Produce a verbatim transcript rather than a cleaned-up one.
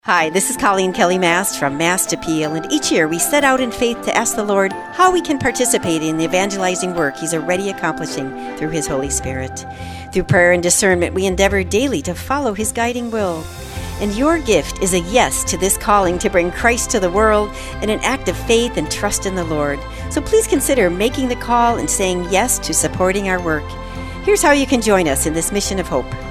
Hi, this is Colleen Kelly Mast from Mast Appeal, and each year we set out in faith to ask the Lord how we can participate in the evangelizing work He's already accomplishing through His Holy Spirit. Through prayer and discernment, we endeavor daily to follow His guiding will. And your gift is a yes to this calling to bring Christ to the world and an act of faith and trust in the Lord. So please consider making the call and saying yes to supporting our work. Here's how you can join us in this mission of hope.